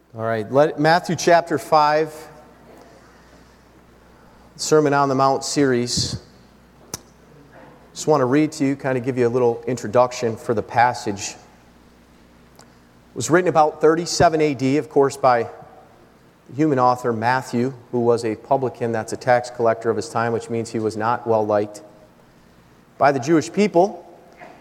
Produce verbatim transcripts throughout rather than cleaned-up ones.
All right, let, Matthew chapter five, Sermon on the Mount series. Just want to read to you, kind of give you a little introduction for the passage. It was written about thirty-seven A D, of course, by the human author Matthew, who was a publican, that's a tax collector of his time, which means he was not well liked by the Jewish people,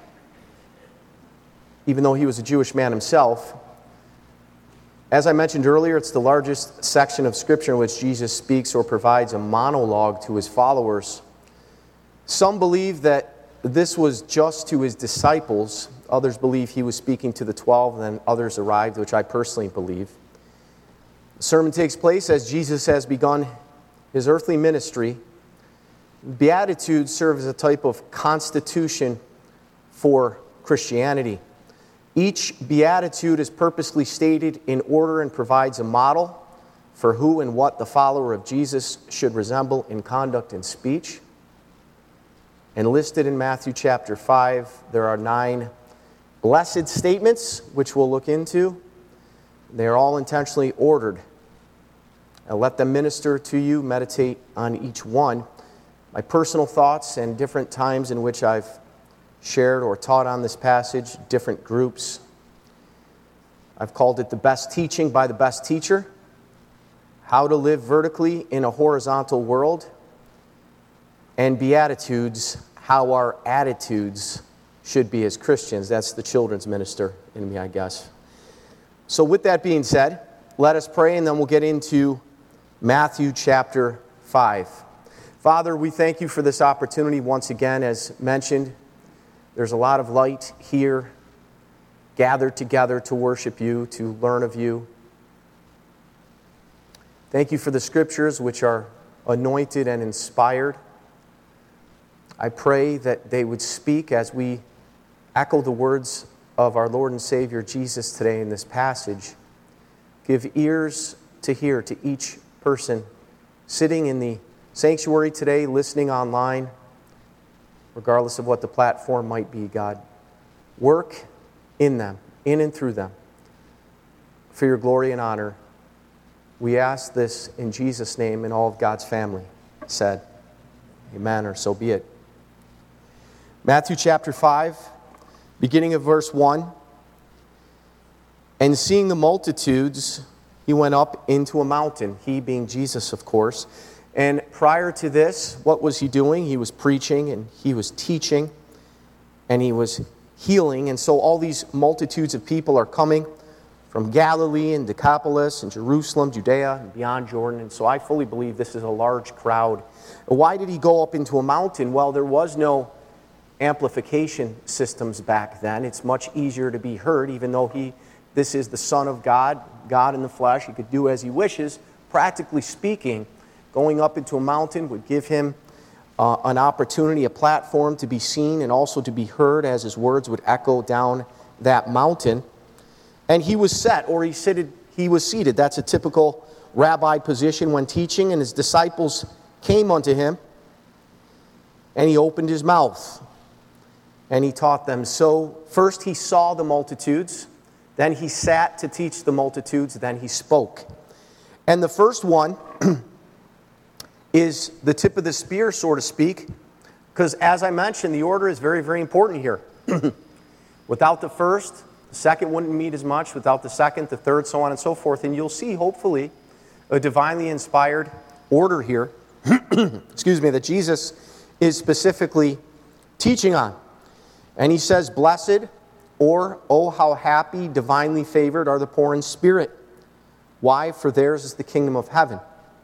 even though he was a Jewish man himself. As I mentioned earlier, it's the largest section of Scripture in which Jesus speaks or provides a monologue to his followers. Some believe that this was just to his disciples. Others believe he was speaking to the twelve, and then others arrived, which I personally believe. The sermon takes place as Jesus has begun his earthly ministry. Beatitudes serve as a type of constitution for Christianity. Each beatitude is purposely stated in order and provides a model for who and what the follower of Jesus should resemble in conduct and speech. And listed in Matthew chapter five, there are nine blessed statements, which we'll look into. They are all intentionally ordered. I'll let them minister to you, meditate on each one. My personal thoughts and different times in which I've shared or taught on this passage, different groups. I've called it the best teaching by the best teacher, how to live vertically in a horizontal world, and Beatitudes, how our attitudes should be as Christians. That's the children's minister in me, I guess. So with that being said, let us pray, and then we'll get into Matthew chapter five. Father, we thank you for this opportunity once again. As mentioned, there's a lot of light here, gathered together to worship you, to learn of you. Thank you for the Scriptures, which are anointed and inspired. I pray that they would speak as we echo the words of our Lord and Savior Jesus today in this passage. Give ears to hear to each person sitting in the sanctuary today, listening online, regardless of what the platform might be, God. Work in them, in and through them, for your glory and honor. We ask this in Jesus' name, and all of God's family said, amen, or so be it. Matthew chapter five, beginning of verse one. And seeing the multitudes, he went up into a mountain, he being Jesus, of course. And prior to this, what was he doing? He was preaching and he was teaching and he was healing. And so all these multitudes of people are coming from Galilee and Decapolis and Jerusalem, Judea, and beyond Jordan. And so I fully believe this is a large crowd. Why did he go up into a mountain? Well, there was no amplification systems back then. It's much easier to be heard, even though he, this is the Son of God, God in the flesh. He could do as he wishes. Practically speaking, going up into a mountain would give him uh, an opportunity, a platform to be seen and also to be heard as his words would echo down that mountain. And he was set, or he seated, he was seated. That's a typical rabbi position when teaching. And his disciples came unto him, and he opened his mouth, and he taught them. So first he saw the multitudes, then he sat to teach the multitudes, then he spoke. And the first one is the tip of the spear, so to speak, because as I mentioned, the order is very, very important here. Without the first, the second wouldn't mean as much. Without the second, the third, so on and so forth. And you'll see, hopefully, a divinely inspired order here, excuse me, that Jesus is specifically teaching on. And he says, blessed, or, oh, how happy, divinely favored are the poor in spirit. Why? For theirs is the kingdom of heaven.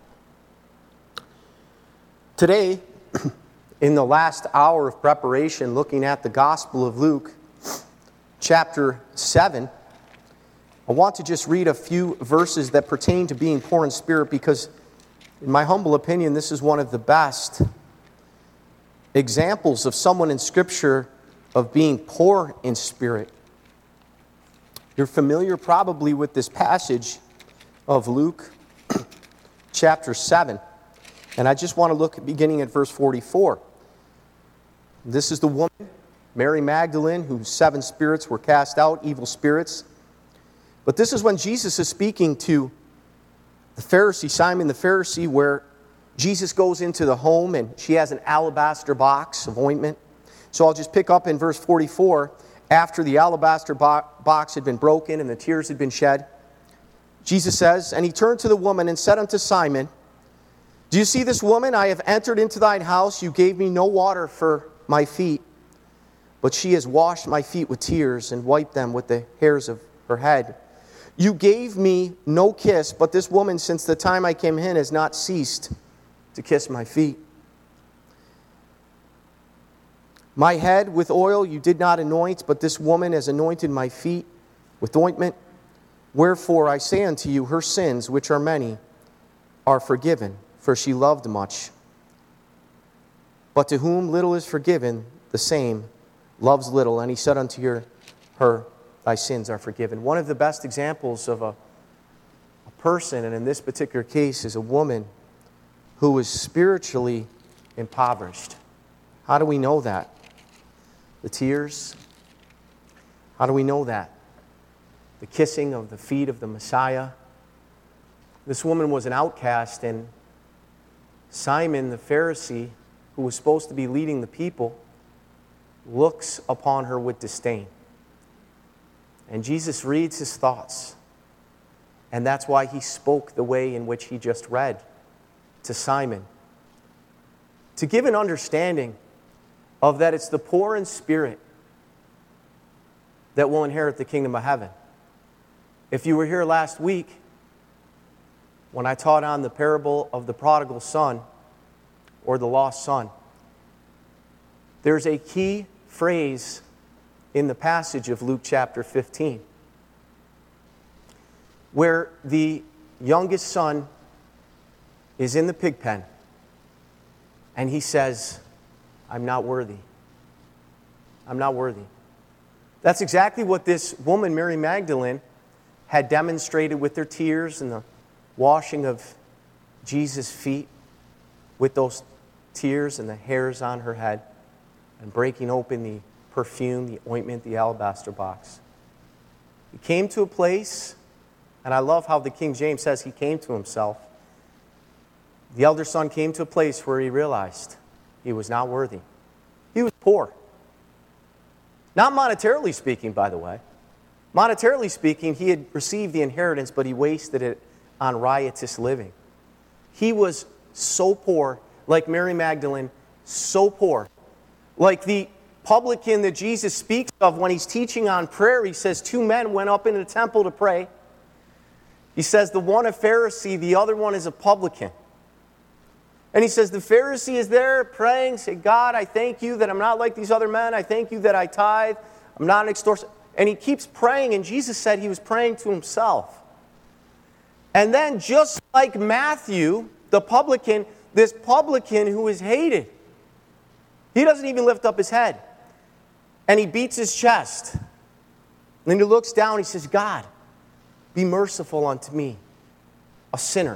Today, in the last hour of preparation, looking at the Gospel of Luke, chapter seven, I want to just read a few verses that pertain to being poor in spirit because, in my humble opinion, this is one of the best examples of someone in Scripture of being poor in spirit. You're familiar probably with this passage of Luke chapter seven. And I just want to look beginning at verse forty-four. This is the woman, Mary Magdalene, whose seven spirits were cast out, evil spirits. But this is when Jesus is speaking to the Pharisee, Simon the Pharisee, where Jesus goes into the home and she has an alabaster box of ointment. So I'll just pick up in verse forty-four. After the alabaster bo- box had been broken and the tears had been shed, Jesus says, "And he turned to the woman and said unto Simon, Do you see this woman? I have entered into thine house. You gave me no water for my feet, but she has washed my feet with tears and wiped them with the hairs of her head. You gave me no kiss, but this woman, since the time I came in, has not ceased to kiss my feet. My head with oil you did not anoint, but this woman has anointed my feet with ointment. Wherefore I say unto you, her sins, which are many, are forgiven, for she loved much. But to whom little is forgiven, the same loves little. And he said unto her, her thy sins are forgiven." One of the best examples of a, a person, and in this particular case is a woman, who was spiritually impoverished. How do we know that? The tears. How do we know that? The kissing of the feet of the Messiah. This woman was an outcast, and Simon the Pharisee, who was supposed to be leading the people, looks upon her with disdain. And Jesus reads his thoughts. And that's why he spoke the way in which he just read to Simon. To give an understanding of that it's the poor in spirit that will inherit the kingdom of heaven. If you were here last week, when I taught on the parable of the prodigal son, or the lost son, there's a key phrase in the passage of Luke chapter fifteen, where the youngest son is in the pig pen, and he says, "I'm not worthy. I'm not worthy." That's exactly what this woman, Mary Magdalene, had demonstrated with her tears and the washing of Jesus' feet with those tears and the hairs on her head, and breaking open the perfume, the ointment, the alabaster box. He came to a place, and I love how the King James says he came to himself. The elder son came to a place where he realized he was not worthy. He was poor. Not monetarily speaking, by the way. Monetarily speaking, he had received the inheritance, but he wasted it on riotous living. He was so poor, like Mary Magdalene, so poor. Like the publican that Jesus speaks of when he's teaching on prayer, he says two men went up into the temple to pray. He says the one a Pharisee, the other one is a publican. And he says the Pharisee is there praying, say, "God, I thank you that I'm not like these other men. I thank you that I tithe. I'm not an extortion." And he keeps praying, and Jesus said he was praying to himself. And then just like Matthew, the publican, this publican who is hated, he doesn't even lift up his head. And he beats his chest. And then he looks down, he says, "God, be merciful unto me, a sinner."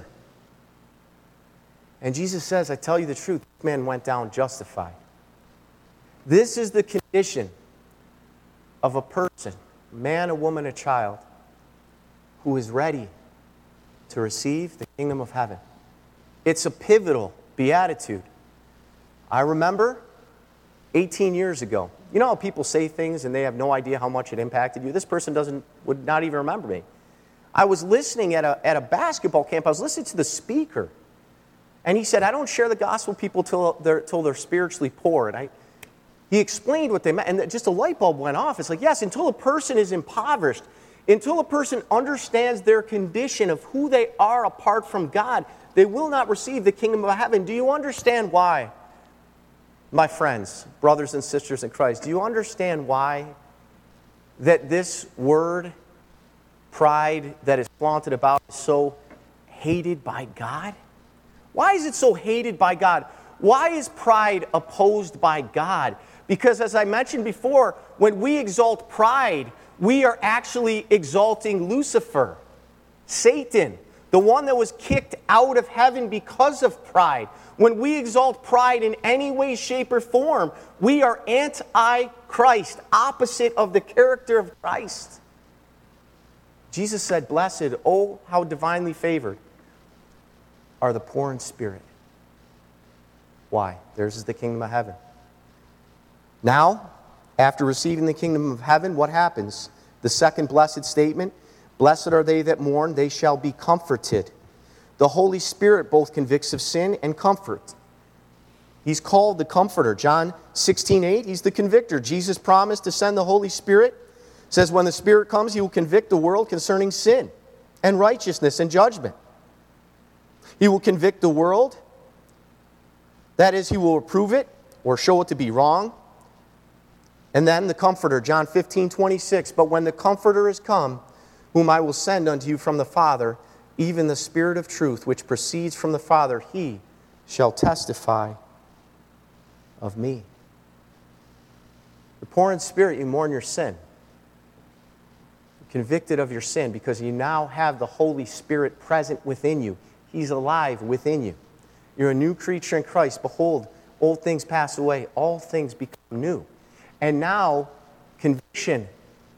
And Jesus says, "I tell you the truth, this man went down justified." This is the condition of a person, a man, a woman, a child, who is ready to receive the kingdom of heaven. It's a pivotal beatitude. I remember eighteen years ago, you know how people say things and they have no idea how much it impacted you? This person doesn't would not even remember me. I was listening at a, at a basketball camp. I was listening to the speaker. And he said, "I don't share the gospel with people till they're, till they're spiritually poor." And I, he explained what they meant. And just a light bulb went off. It's like, yes, until a person is impoverished, until a person understands their condition of who they are apart from God, they will not receive the kingdom of heaven. Do you understand why, my friends, brothers and sisters in Christ? Do you understand why that this word, pride, that is flaunted about is so hated by God? Why is it so hated by God? Why is pride opposed by God? Because as I mentioned before, when we exalt pride, we are actually exalting Lucifer, Satan, the one that was kicked out of heaven because of pride. When we exalt pride in any way, shape, or form, we are anti-Christ, opposite of the character of Christ. Jesus said, blessed, oh, how divinely favored are the poor in spirit. Why? Theirs is the kingdom of heaven. Now, after receiving the kingdom of heaven, what happens? The second blessed statement, blessed are they that mourn, they shall be comforted. The Holy Spirit both convicts of sin and comfort. He's called the Comforter. John sixteen eight, He's the convictor. Jesus promised to send the Holy Spirit. It says when the Spirit comes, He will convict the world concerning sin and righteousness and judgment. He will convict the world. That is, He will reprove it or show it to be wrong. And then the Comforter, John fifteen twenty-six, but when the Comforter is come, whom I will send unto you from the Father, even the Spirit of truth, which proceeds from the Father, He shall testify of me. You're poor in spirit, you mourn your sin. You're convicted of your sin because you now have the Holy Spirit present within you. He's alive within you. You're a new creature in Christ. Behold, old things pass away, all things become new. And now, conviction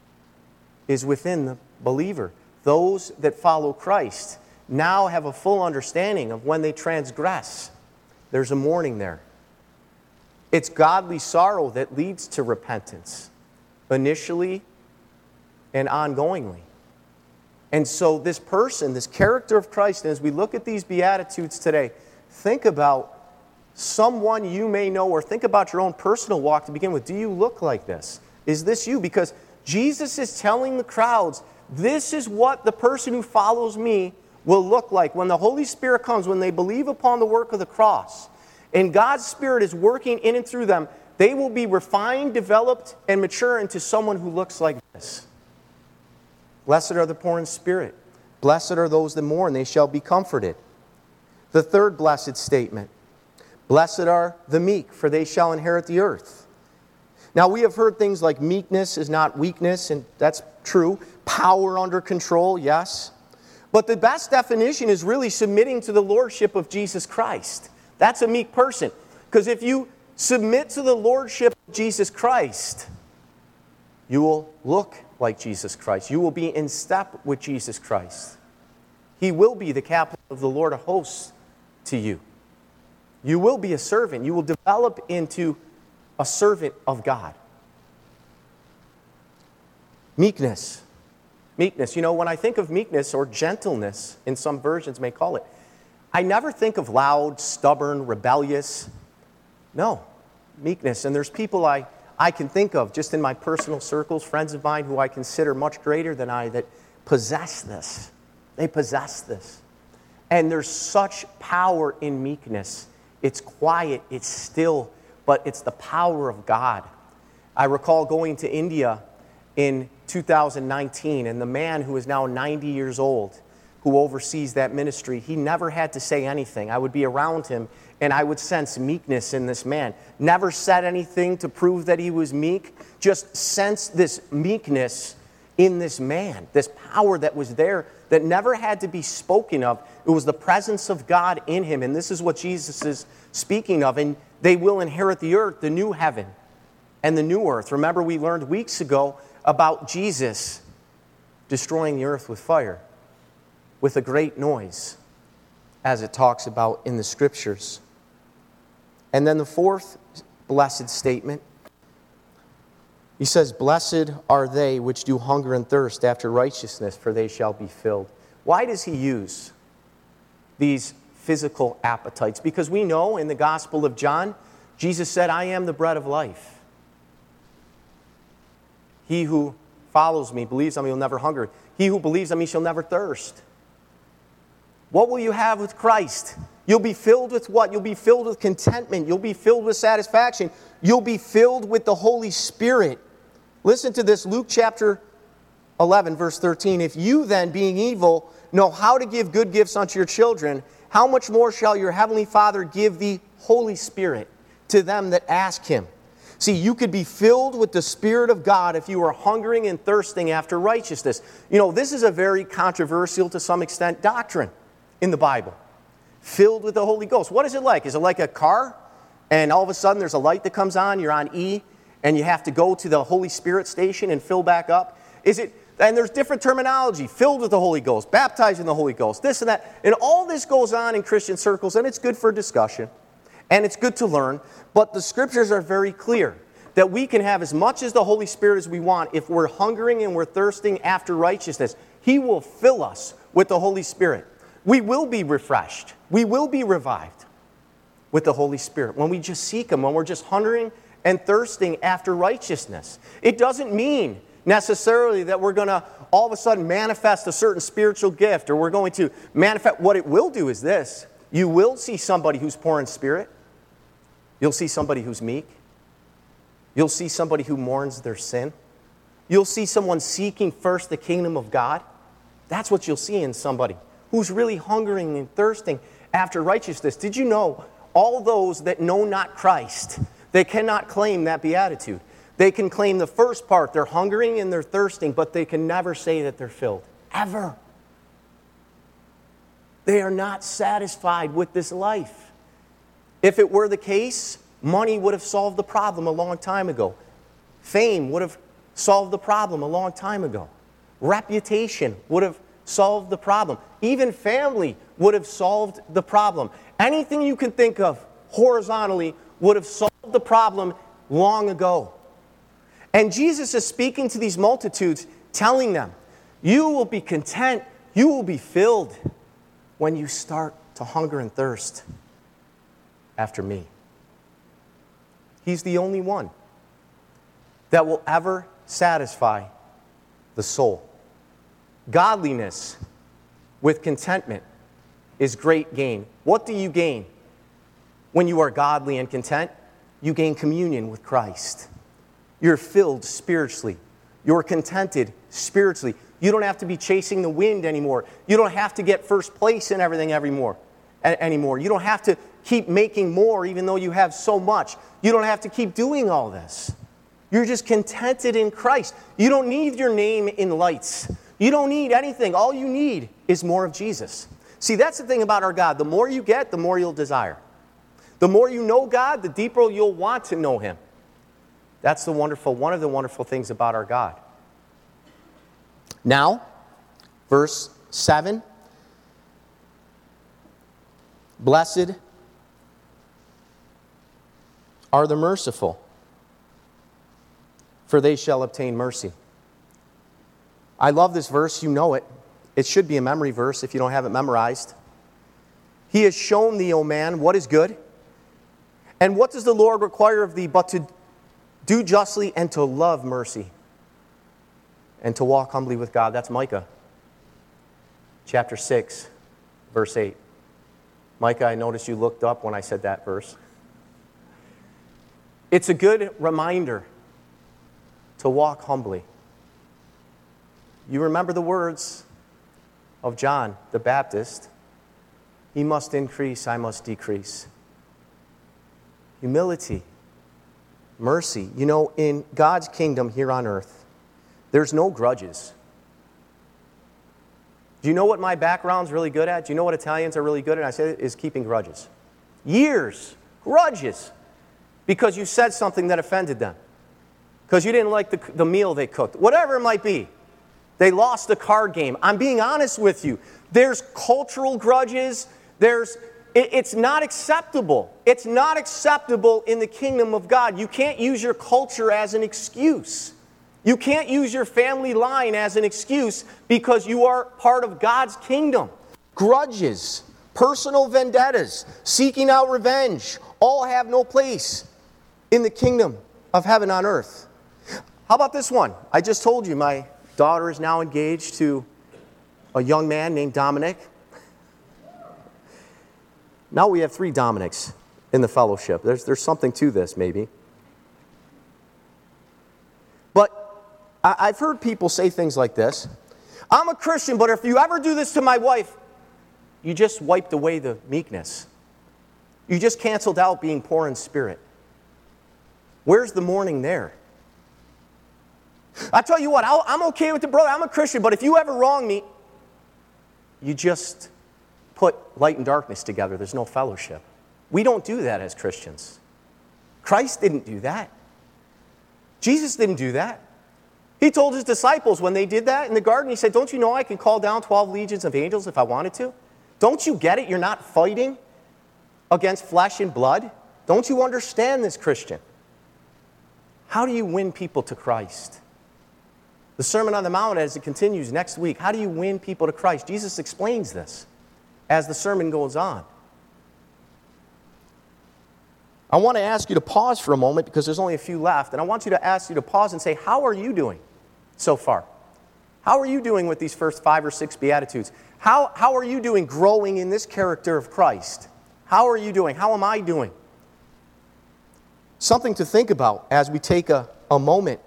is within the believer. Those that follow Christ now have a full understanding of when they transgress. There's a mourning there. It's godly sorrow that leads to repentance, initially and ongoingly. And so this person, this character of Christ, and as we look at these Beatitudes today, think about someone you may know, or think about your own personal walk to begin with. Do you look like this? Is this you? Because Jesus is telling the crowds, this is what the person who follows me will look like. When the Holy Spirit comes, when they believe upon the work of the cross, and God's Spirit is working in and through them, they will be refined, developed, and mature into someone who looks like this. Blessed are the poor in spirit. Blessed are those that mourn, they shall be comforted. The third blessed statement, blessed are the meek, for they shall inherit the earth. Now, we have heard things like meekness is not weakness, and that's true. Power under control, yes. But the best definition is really submitting to the lordship of Jesus Christ. That's a meek person. Because if you submit to the lordship of Jesus Christ, you will look like Jesus Christ. You will be in step with Jesus Christ. He will be the captain of the Lord of hosts to you. You will be a servant. You will develop into a servant of God. Meekness. Meekness. You know, when I think of meekness, or gentleness, in some versions may call it, I never think of loud, stubborn, rebellious. No, meekness. And there's people I, I can think of just in my personal circles, friends of mine who I consider much greater than I, that possess this. They possess this. And there's such power in meekness. It's quiet, it's still, but it's the power of God. I recall going to India in two thousand nineteen, and the man who is now ninety years old, who oversees that ministry, he never had to say anything. I would be around him, and I would sense meekness in this man. Never said anything to prove that he was meek, just sensed this meekness in this man, this power that was there that never had to be spoken of. It was the presence of God in him, and this is what Jesus is speaking of. And they will inherit the earth, the new heaven and the new earth. Remember, we learned weeks ago about Jesus destroying the earth with fire, with a great noise, as it talks about in the Scriptures. And then the fourth blessed statement, he says, blessed are they which do hunger and thirst after righteousness, for they shall be filled. Why does he use these physical appetites? Because we know in the Gospel of John, Jesus said, I am the bread of life. He who follows me, believes on me, will never hunger. He who believes on me shall never thirst. What will you have with Christ? You'll be filled with what? You'll be filled with contentment. You'll be filled with satisfaction. You'll be filled with the Holy Spirit. Listen to this, Luke chapter eleven, verse thirteen. If you then, being evil, know how to give good gifts unto your children, how much more shall your heavenly Father give the Holy Spirit to them that ask him? See, you could be filled with the Spirit of God if you are hungering and thirsting after righteousness. You know, this is a very controversial, to some extent, doctrine in the Bible. Filled with the Holy Ghost. What is it like? Is it like a car, and all of a sudden there's a light that comes on, you're on E, and you have to go to the Holy Spirit station and fill back up? Is it And there's different terminology, filled with the Holy Ghost, baptized in the Holy Ghost, this and that. And all this goes on in Christian circles, and it's good for discussion, and it's good to learn. But the Scriptures are very clear that we can have as much as the Holy Spirit as we want. If we're hungering and we're thirsting after righteousness, He will fill us with the Holy Spirit. We will be refreshed. We will be revived with the Holy Spirit when we just seek Him, when we're just hungering and thirsting after righteousness. It doesn't mean necessarily that we're going to all of a sudden manifest a certain spiritual gift, or we're going to manifest. What it will do is this. You will see somebody who's poor in spirit. You'll see somebody who's meek. You'll see somebody who mourns their sin. You'll see someone seeking first the kingdom of God. That's what you'll see in somebody who's really hungering and thirsting after righteousness. Did you know all those that know not Christ, they cannot claim that beatitude? They can claim the first part, they're hungering and they're thirsting, but they can never say that they're filled. Ever. They are not satisfied with this life. If it were the case, money would have solved the problem a long time ago. Fame would have solved the problem a long time ago. Reputation would have solved the problem. Even family would have solved the problem. Anything you can think of horizontally would have solved the problem long ago. And Jesus is speaking to these multitudes, telling them, you will be content, you will be filled when you start to hunger and thirst after me. He's the only one that will ever satisfy the soul. Godliness with contentment is great gain. What do you gain when you are godly and content? You gain communion with Christ. You're filled spiritually. You're contented spiritually. You don't have to be chasing the wind anymore. You don't have to get first place in everything every more, a- anymore. You don't have to keep making more even though you have so much. You don't have to keep doing all this. You're just contented in Christ. You don't need your name in lights. You don't need anything. All you need is more of Jesus. See, that's the thing about our God. The more you get, the more you'll desire. The more you know God, the deeper you'll want to know Him. That's the wonderful, one of the wonderful things about our God. Now, verse seven. Blessed are the merciful, for they shall obtain mercy. I love this verse. You know it. It should be a memory verse if you don't have it memorized. He has shown thee, O man, what is good. And what does the Lord require of thee but to do justly and to love mercy and to walk humbly with God? That's Micah chapter six, verse eight. Micah, I noticed you looked up when I said that verse. It's a good reminder to walk humbly. You remember the words of John the Baptist. He must increase, I must decrease. Humility, mercy. You know, in God's kingdom here on earth, there's no grudges. Do you know what my background's really good at? Do you know what Italians are really good at? I say it is keeping grudges. Years, grudges, because you said something that offended them. Because you didn't like the, the meal they cooked. Whatever it might be. They lost the card game. I'm being honest with you. There's cultural grudges. There's, it, it's not acceptable. It's not acceptable in the kingdom of God. You can't use your culture as an excuse. You can't use your family line as an excuse because you are part of God's kingdom. Grudges, personal vendettas, seeking out revenge, all have no place in the kingdom of heaven on earth. How about this one? I just told you my daughter is now engaged to a young man named Dominic. Now we have three Dominics in the fellowship. There's, there's something to this, maybe. But I, I've heard people say things like this. I'm a Christian, but if you ever do this to my wife, you just wiped away the meekness. You just canceled out being poor in spirit. Where's the mourning there? I tell you what, I'll, I'm okay with it, brother. I'm a Christian, but if you ever wrong me, you just put light and darkness together. There's no fellowship. We don't do that as Christians. Christ didn't do that. Jesus didn't do that. He told his disciples when they did that in the garden, he said, don't you know I can call down twelve legions of angels if I wanted to? Don't you get it? You're not fighting against flesh and blood. Don't you understand this, Christian? How do you win people to Christ? The Sermon on the Mount, as it continues next week, how do you win people to Christ? Jesus explains this as the sermon goes on. I want to ask you to pause for a moment because there's only a few left, and I want you to ask you to pause and say, how are you doing so far? How are you doing with these first five or six Beatitudes? How, how are you doing growing in this character of Christ? How are you doing? How am I doing? Something to think about as we take a, a moment.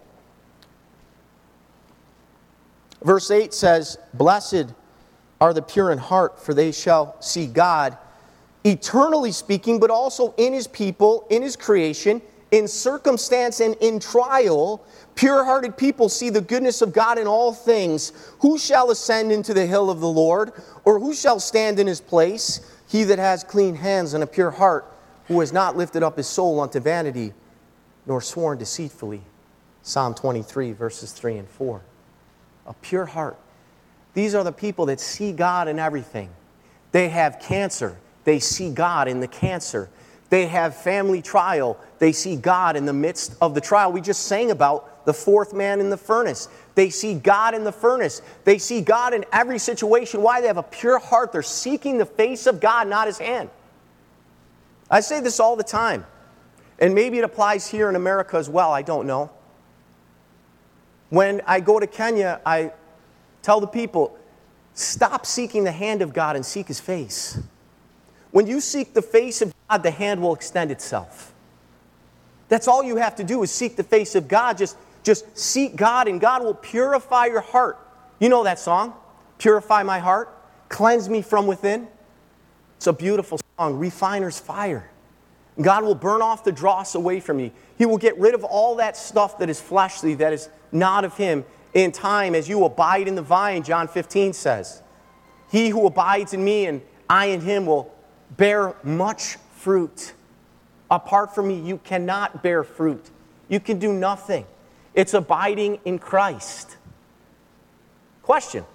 Verse eight says, blessed are the pure in heart, for they shall see God. Eternally speaking, but also in His people, in His creation, in circumstance and in trial, pure-hearted people see the goodness of God in all things. Who shall ascend into the hill of the Lord? Or who shall stand in His place? He that has clean hands and a pure heart, who has not lifted up his soul unto vanity, nor sworn deceitfully. Psalm twenty-three, verses three and four. A pure heart. These are the people that see God in everything. They have cancer. They see God in the cancer. They have family trial. They see God in the midst of the trial. We just sang about the fourth man in the furnace. They see God in the furnace. They see God in every situation. Why? They have a pure heart. They're seeking the face of God, not His hand. I say this all the time. And maybe it applies here in America as well. I don't know. When I go to Kenya, I tell the people, stop seeking the hand of God and seek His face. When you seek the face of God, the hand will extend itself. That's all you have to do is seek the face of God. Just, just seek God and God will purify your heart. You know that song? Purify my heart. Cleanse me from within. It's a beautiful song. Refiner's fire. God will burn off the dross away from you. He will get rid of all that stuff that is fleshly, that is not of Him in time as you abide in the vine, John fifteen says. He who abides in me and I in him will bear much fruit. Apart from me, you cannot bear fruit. You can do nothing. It's abiding in Christ. Question.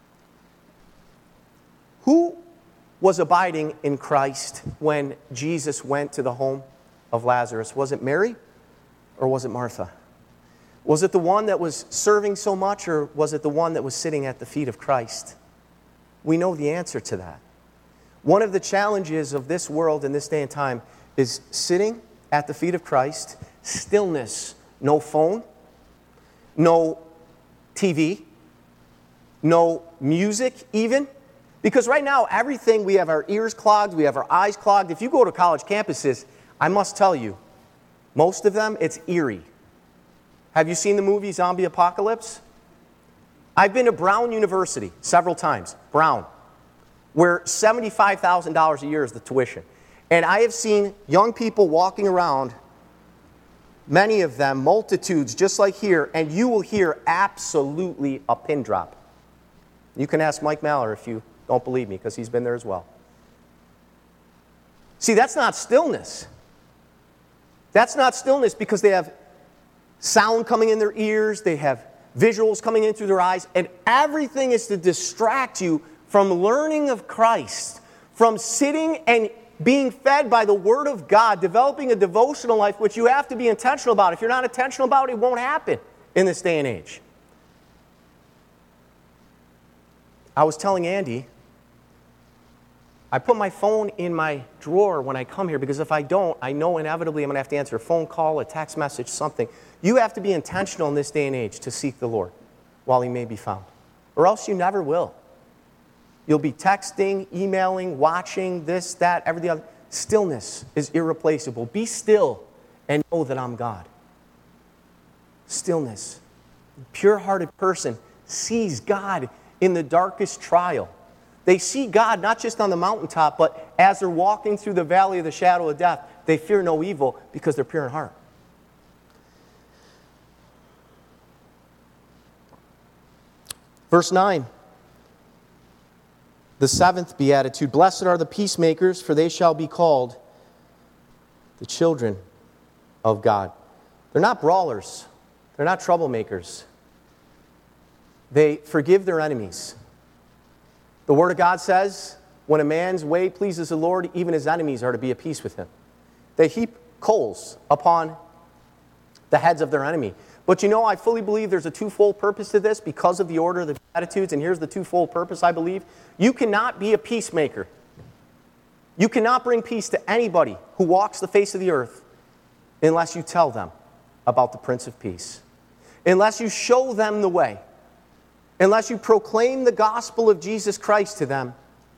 Who was abiding in Christ when Jesus went to the home of Lazarus? Was it Mary or was it Martha? Was it the one that was serving so much or was it the one that was sitting at the feet of Christ? We know the answer to that. One of the challenges of this world in this day and time is sitting at the feet of Christ, stillness, no phone, no T V, no music even. Because right now, everything, we have our ears clogged, we have our eyes clogged. If you go to college campuses, I must tell you, most of them, it's eerie. Have you seen the movie Zombie Apocalypse? I've been to Brown University several times, Brown, where seventy-five thousand dollars a year is the tuition. And I have seen young people walking around, many of them, multitudes, just like here, and you will hear absolutely a pin drop. You can ask Mike Maller if you don't believe me, because he's been there as well. See, that's not stillness. That's not stillness because they have sound coming in their ears, they have visuals coming in through their eyes, and everything is to distract you from learning of Christ, from sitting and being fed by the Word of God, developing a devotional life, which you have to be intentional about. If you're not intentional about it, it won't happen in this day and age. I was telling Andy, I put my phone in my drawer when I come here because if I don't, I know inevitably I'm going to have to answer a phone call, a text message, something. You have to be intentional in this day and age to seek the Lord while He may be found, or else you never will. You'll be texting, emailing, watching, this, that, everything other. Stillness is irreplaceable. Be still and know that I'm God. Stillness. A pure-hearted person sees God in the darkest trial. They see God not just on the mountaintop, but as they're walking through the valley of the shadow of death, they fear no evil because they're pure in heart. Verse nine. The seventh beatitude, blessed are the peacemakers, for they shall be called the children of God. They're not brawlers. They're not troublemakers. They forgive their enemies. The Word of God says, when a man's way pleases the Lord, even his enemies are to be at peace with him. They heap coals upon the heads of their enemy. But you know, I fully believe there's a twofold purpose to this because of the order of the Beatitudes, and here's the twofold purpose, I believe. You cannot be a peacemaker. You cannot bring peace to anybody who walks the face of the earth unless you tell them about the Prince of Peace. Unless you show them the way. Unless you proclaim the gospel of Jesus Christ to them,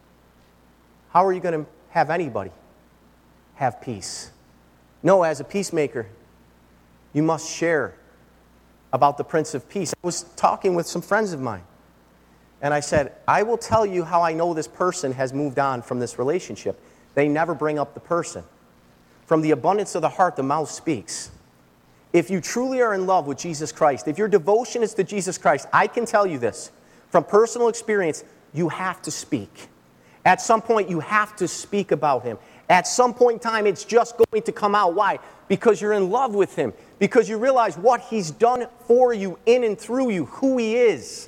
how are you going to have anybody have peace? No, as a peacemaker, you must share about the Prince of Peace. I was talking with some friends of mine, and I said, I will tell you how I know this person has moved on from this relationship. They never bring up the person. From the abundance of the heart, the mouth speaks. If you truly are in love with Jesus Christ, if your devotion is to Jesus Christ, I can tell you this, from personal experience, you have to speak. At some point, you have to speak about Him. At some point in time, it's just going to come out. Why? Because you're in love with Him. Because you realize what He's done for you, in and through you, who He is.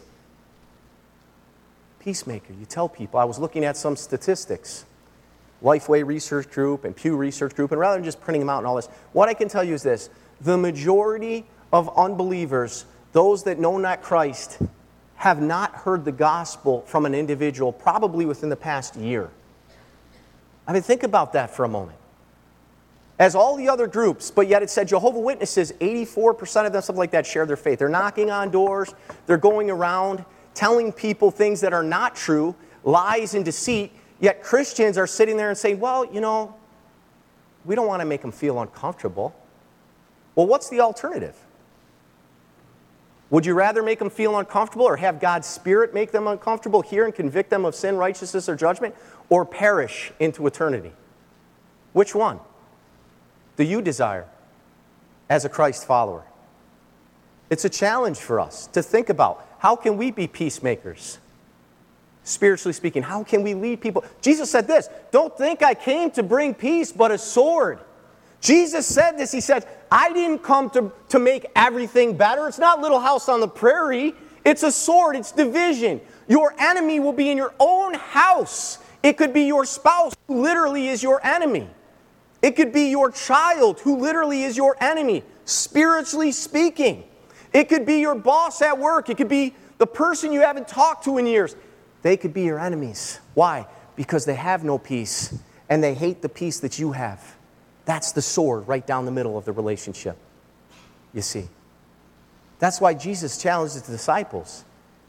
Peacemaker, you tell people. I was looking at some statistics. Lifeway Research Group and Pew Research Group, and rather than just printing them out and all this, what I can tell you is this. The majority of unbelievers, those that know not Christ, have not heard the gospel from an individual probably within the past year. I mean, think about that for a moment. As all the other groups, but yet it said Jehovah's Witnesses, eighty-four percent of them, something like that, share their faith. They're knocking on doors. They're going around telling people things that are not true, lies and deceit. Yet Christians are sitting there and saying, well, you know, we don't want to make them feel uncomfortable. Well, what's the alternative? Would you rather make them feel uncomfortable or have God's Spirit make them uncomfortable here and convict them of sin, righteousness, or judgment, or perish into eternity? Which one do you desire as a Christ follower? It's a challenge for us to think about. How can we be peacemakers? Spiritually speaking, how can we lead people? Jesus said this, don't think I came to bring peace but a sword. Jesus said this. He said, I didn't come to, to make everything better. It's not Little House on the Prairie. It's a sword. It's division. Your enemy will be in your own house. It could be your spouse who literally is your enemy. It could be your child who literally is your enemy, spiritually speaking. It could be your boss at work. It could be the person you haven't talked to in years. They could be your enemies. Why? Because they have no peace, and they hate the peace that you have. That's the sword right down the middle of the relationship, you see. That's why Jesus challenged his disciples.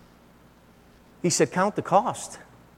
He said, count the cost.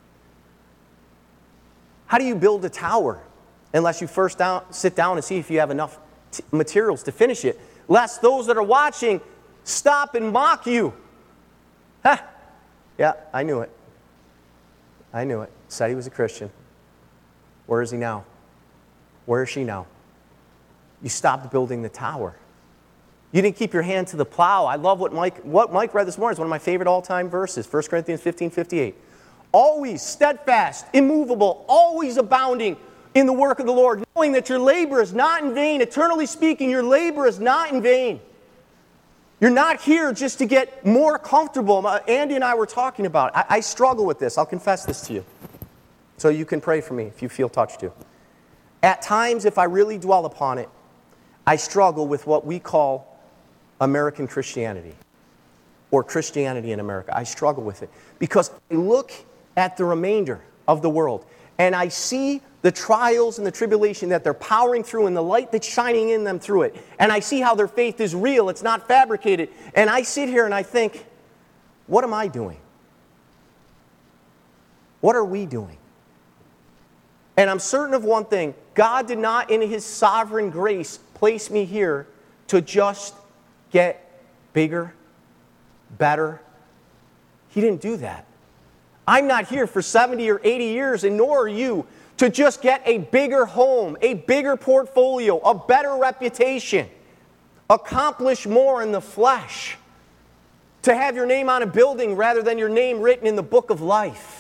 How do you build a tower unless you first down, sit down and see if you have enough t- materials to finish it? Lest those that are watching stop and mock you. Ha! Yeah, I knew it. I knew it. Said he was a Christian. Where is he now? Where is she now? You stopped building the tower. You didn't keep your hand to the plow. I love what Mike, what Mike read this morning. It's one of my favorite all-time verses, First Corinthians fifteen fifty-eight. Always steadfast, immovable, always abounding in the work of the Lord, knowing that your labor is not in vain. Eternally speaking, your labor is not in vain. You're not here just to get more comfortable. Andy and I were talking about it. I, I struggle with this. I'll confess this to you. So you can pray for me if you feel touched to. At times, if I really dwell upon it, I struggle with what we call American Christianity or Christianity in America. I struggle with it because I look at the remainder of the world and I see the trials and the tribulation that they're powering through and the light that's shining in them through it. And I see how their faith is real. It's not fabricated. And I sit here and I think, what am I doing? What are we doing? And I'm certain of one thing. God did not, in His sovereign grace, place me here to just get bigger, better. He didn't do that. I'm not here for seventy or eighty years, and nor are you, to just get a bigger home, a bigger portfolio, a better reputation, accomplish more in the flesh, to have your name on a building rather than your name written in the book of life.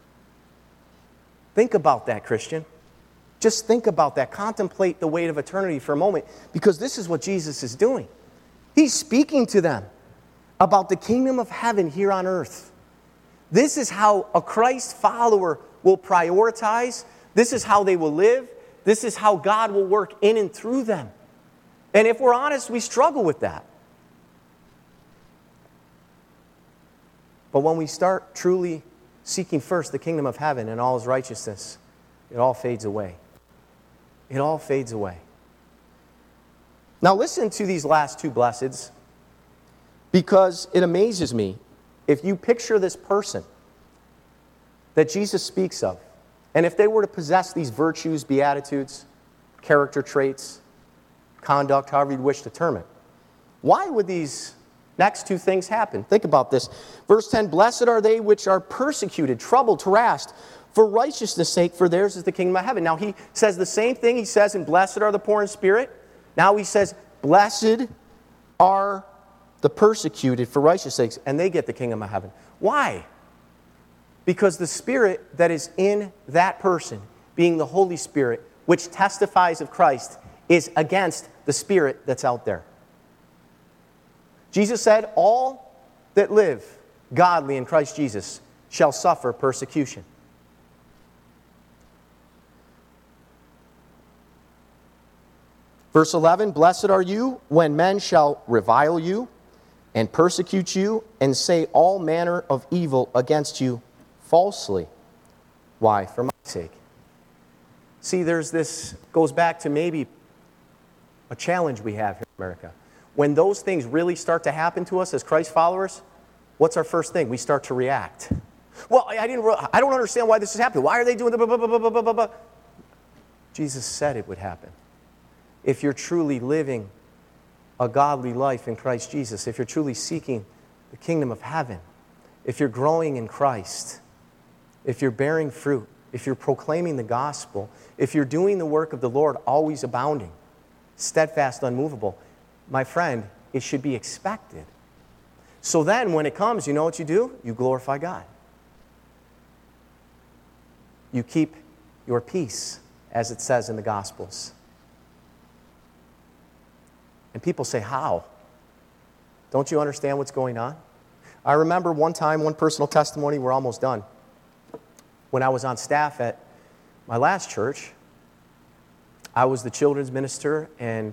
Think about that, Christian. Just think about that. Contemplate the weight of eternity for a moment, because this is what Jesus is doing. He's speaking to them. about the kingdom of heaven here on earth. This is how a Christ follower will prioritize. This is how they will live. This is how God will work in and through them. And if we're honest, we struggle with that. But when we start truly seeking first the kingdom of heaven and all His righteousness, it all fades away. It all fades away. Now listen to these last two blesseds, because it amazes me. If you picture this person that Jesus speaks of, and if they were to possess these virtues, beatitudes, character traits, conduct, however you'd wish to term it, why would these next two things happen? Think about this. Verse ten, blessed are they which are persecuted, troubled, harassed, for righteousness' sake, for theirs is the kingdom of heaven. Now he says the same thing he says in blessed are the poor in spirit. Now he says, blessed are the persecuted for righteousness' sakes, and they get the kingdom of heaven. Why? Because the Spirit that is in that person, being the Holy Spirit, which testifies of Christ, is against the spirit that's out there. Jesus said, all that live godly in Christ Jesus shall suffer persecution. Verse eleven, blessed are you when men shall revile you and persecute you and say all manner of evil against you falsely. Why? For my sake. See, there's this, goes back to maybe a challenge we have here in America. When those things really start to happen to us as Christ followers, what's our first thing? We start to react. Well, I didn't. I don't understand why this is happening. Why are they doing the blah, blah, blah, blah, blah, blah? Jesus said it would happen. If you're truly living a godly life in Christ Jesus, if you're truly seeking the kingdom of heaven, if you're growing in Christ, if you're bearing fruit, if you're proclaiming the gospel, if you're doing the work of the Lord, always abounding, steadfast, unmovable, my friend, it should be expected. So then when it comes, you know what you do? You glorify God. You keep your peace, as it says in the Gospels. And people say, how? Don't you understand what's going on? I remember one time, one personal testimony, we're almost done. When I was on staff at my last church, I was the children's minister, and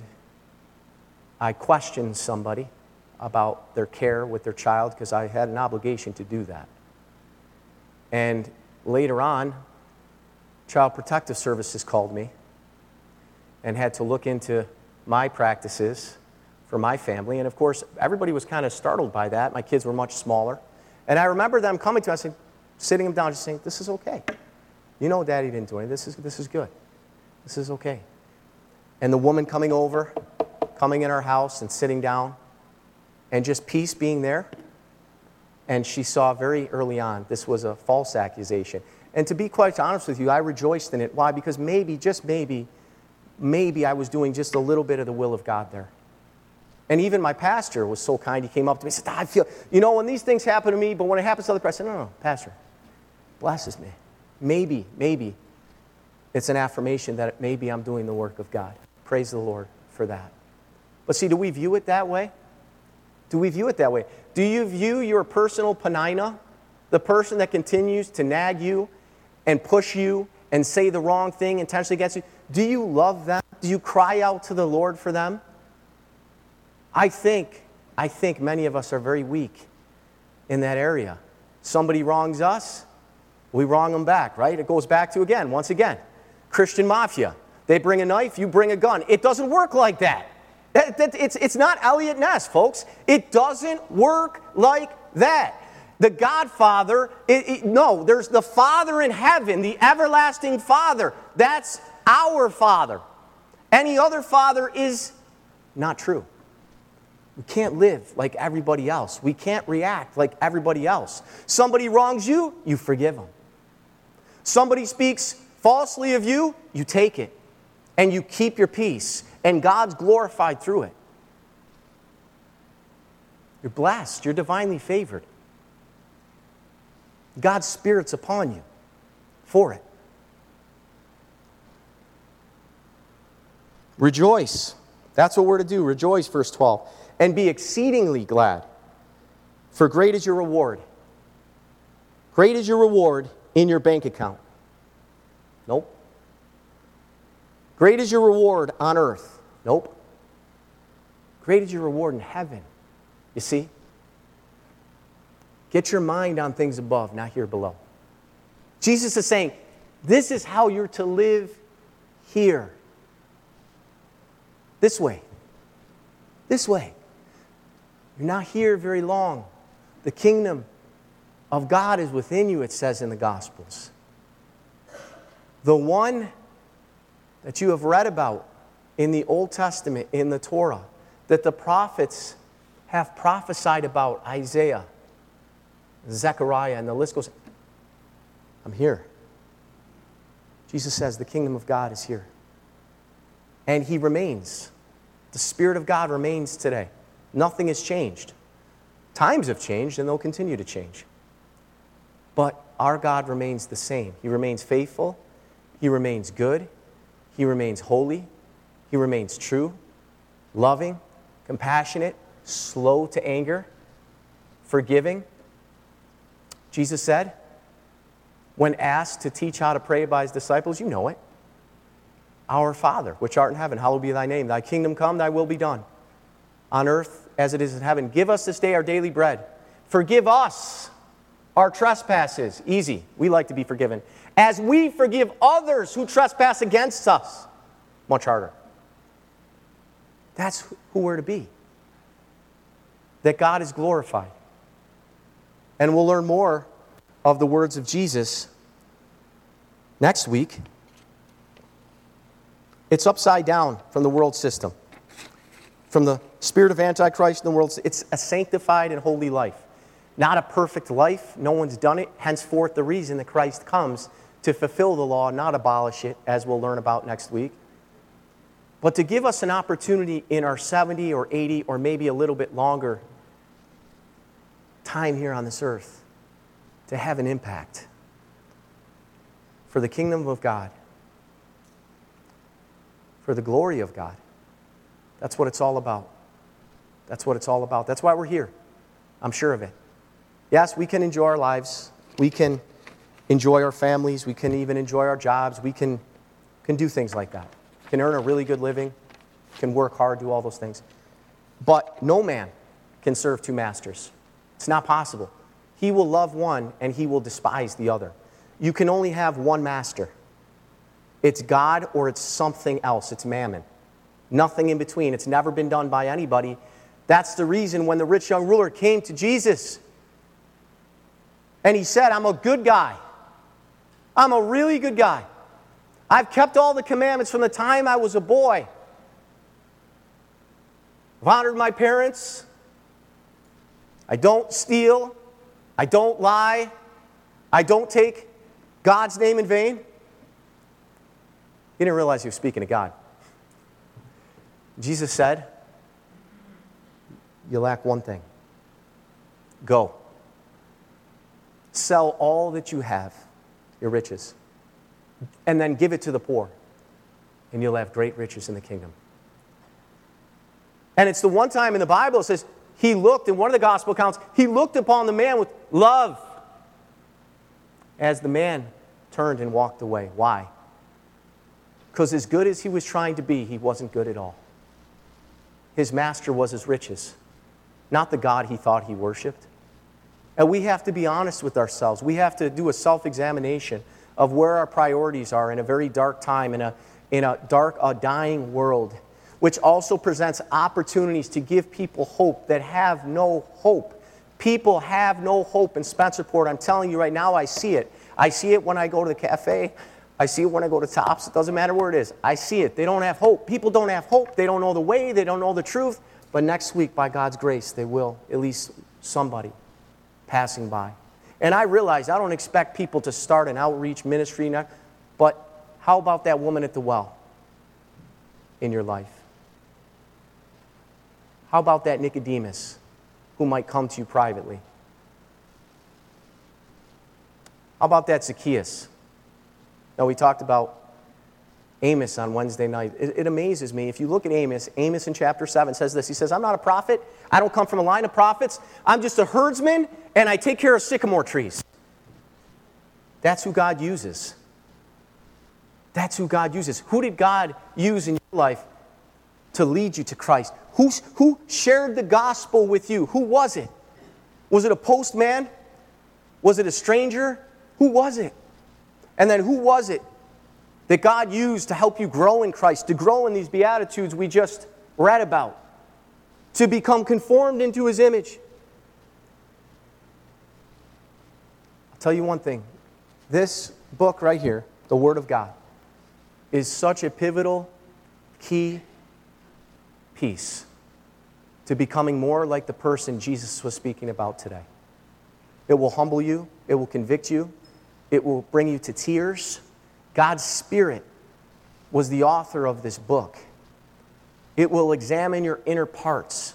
I questioned somebody about their care with their child because I had an obligation to do that. And later on, Child Protective Services called me and had to look into my practices for my family. And of course, everybody was kind of startled by that. My kids were much smaller. And I remember them coming to us and sitting them down, just saying, this is okay. You know Daddy didn't do anything. This is, this is good. This is okay. And the woman coming over, coming in our house and sitting down, and just peace being there. And she saw very early on this was a false accusation. And to be quite honest with you, I rejoiced in it. Why? Because maybe, just maybe, maybe I was doing just a little bit of the will of God there. And even my pastor was so kind. He came up to me and said, I feel, you know, when these things happen to me, but when it happens to other people, I said, no, no, Pastor, blesses me. Maybe, maybe it's an affirmation that maybe I'm doing the work of God. Praise the Lord for that. But see, do we view it that way? Do we view it that way? Do you view your personal Penina, the person that continues to nag you and push you and say the wrong thing intentionally against you? Do you love them? Do you cry out to the Lord for them? I think, I think many of us are very weak in that area. Somebody wrongs us, we wrong them back, right? It goes back to, again, once again, Christian mafia. They bring a knife, you bring a gun. It doesn't work like that. It's, it's not Elliot Ness, folks. It doesn't work like that. The Godfather, it, it, no, there's the Father in heaven, the everlasting Father. That's our Father. Any other father is not true. We can't live like everybody else. We can't react like everybody else. Somebody wrongs you, you forgive them. Somebody speaks falsely of you, you take it. And you keep your peace. And God's glorified through it. You're blessed. You're divinely favored. God's Spirit's upon you for it. Rejoice. That's what we're to do. Rejoice, verse twelve. And be exceedingly glad. For great is your reward. Great is your reward in your bank account. Nope. Great is your reward on earth. Nope. Great is your reward in heaven. You see? Get your mind on things above, not here below. Jesus is saying, this is how you're to live here. This way. This way. You're not here very long. The kingdom of God is within you, it says in the Gospels. The one that you have read about in the Old Testament, in the Torah, that the prophets have prophesied about, Isaiah, Zechariah, and the list goes. I'm here. Jesus says the kingdom of God is here. And He remains. The Spirit of God remains today. Nothing has changed. Times have changed and they'll continue to change. But our God remains the same. He remains faithful. He remains good. He remains holy. He remains true, loving, compassionate, slow to anger, forgiving. Jesus said, when asked to teach how to pray by His disciples, you know it. Our Father, which art in heaven, hallowed be Thy name. Thy kingdom come, Thy will be done. On earth as it is in heaven. Give us this day our daily bread. Forgive us our trespasses. Easy. We like to be forgiven. As we forgive others who trespass against us. Much harder. That's who we're to be. That God is glorified. And we'll learn more of the words of Jesus next week. It's upside down from the world system. From the spirit of Antichrist in the world. It's a sanctified and holy life. Not a perfect life. No one's done it. Henceforth, the reason that Christ comes to fulfill the law, not abolish it, as we'll learn about next week. But to give us an opportunity in our seventy or eighty or maybe a little bit longer time here on this earth to have an impact for the kingdom of God, for the glory of God. That's what it's all about. That's what it's all about. That's why we're here. I'm sure of it. Yes, we can enjoy our lives. We can enjoy our families. We can even enjoy our jobs. We can, can do things like that. Can earn a really good living. Can work hard, do all those things. But no man can serve two masters. It's not possible. He will love one and he will despise the other. You can only have one master. It's God or it's something else. It's mammon. Nothing in between. It's never been done by anybody. That's the reason when the rich young ruler came to Jesus and he said, I'm a good guy. I'm a really good guy. I've kept all the commandments from the time I was a boy. I've honored my parents. I don't steal. I don't lie. I don't take God's name in vain. He didn't realize he was speaking to God. Jesus said, you lack one thing. Go. Sell all that you have, your riches, and then give it to the poor, and you'll have great riches in the kingdom. And it's the one time in the Bible it says, he looked, in one of the gospel accounts, he looked upon the man with love as the man turned and walked away. Why? Because as good as he was trying to be, he wasn't good at all. His master was his riches, not the God he thought he worshiped. And we have to be honest with ourselves. We have to do a self-examination of where our priorities are in a very dark time, in a, in a dark, a dying world, which also presents opportunities to give people hope that have no hope. People have no hope in Spencerport. I'm telling you right now, I see it. I see it when I go to the cafe. I see it when I go to Tops. It doesn't matter where it is. I see it. They don't have hope. People don't have hope. They don't know the way. They don't know the truth. But next week, by God's grace, they will. At least somebody passing by. And I realize I don't expect people to start an outreach ministry. But how about that woman at the well in your life? How about that Nicodemus who might come to you privately? How about that Zacchaeus? Now, we talked about Amos on Wednesday night. It, it amazes me. If you look at Amos, Amos in chapter seven says this. He says, I'm not a prophet. I don't come from a line of prophets. I'm just a herdsman, and I take care of sycamore trees. That's who God uses. That's who God uses. Who did God use in your life to lead you to Christ? Who, who shared the gospel with you? Who was it? Was it a postman? Was it a stranger? Who was it? And then who was it that God used to help you grow in Christ, to grow in these Beatitudes we just read about, to become conformed into His image? I'll tell you one thing. This book right here, the Word of God, is such a pivotal, key piece to becoming more like the person Jesus was speaking about today. It will humble you. It will convict you. It will bring you to tears. God's Spirit was the author of this book. It will examine your inner parts.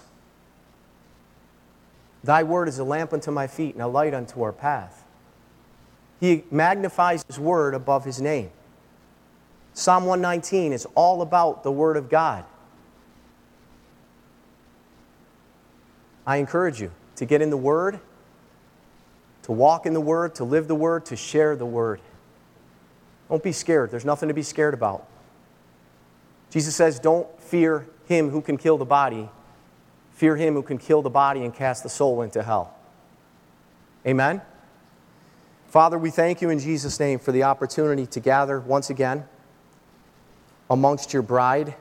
Thy word is a lamp unto my feet and a light unto our path. He magnifies His word above His name. Psalm one nineteen is all about the Word of God. I encourage you to get in the Word, to walk in the Word, to live the Word, to share the Word. Don't be scared. There's nothing to be scared about. Jesus says, don't fear him who can kill the body. Fear him who can kill the body and cast the soul into hell. Amen? Father, we thank you in Jesus' name for the opportunity to gather once again amongst your bride.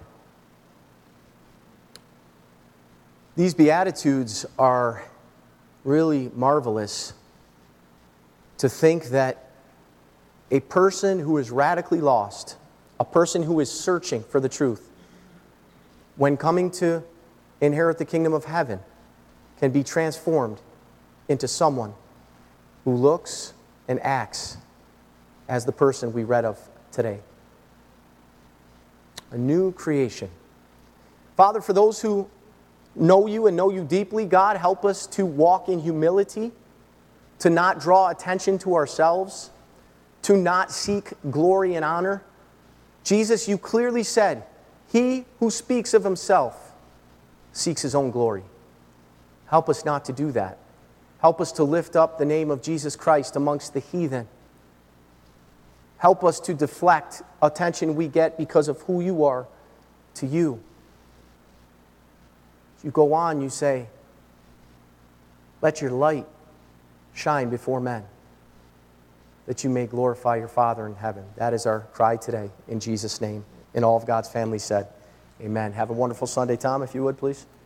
These Beatitudes are really marvelous to think that a person who is radically lost, a person who is searching for the truth, when coming to inherit the kingdom of heaven, can be transformed into someone who looks and acts as the person we read of today. A new creation. Father, for those who know you and know you deeply, God, help us to walk in humility, to not draw attention to ourselves, to not seek glory and honor. Jesus, you clearly said, he who speaks of himself seeks his own glory. Help us not to do that. Help us to lift up the name of Jesus Christ amongst the heathen. Help us to deflect attention we get because of who you are to you. As you go on, you say, let your light shine before men, that you may glorify your Father in heaven. That is our cry today, in Jesus' name. And all of God's family said, amen. Have a wonderful Sunday, Tom, if you would, please.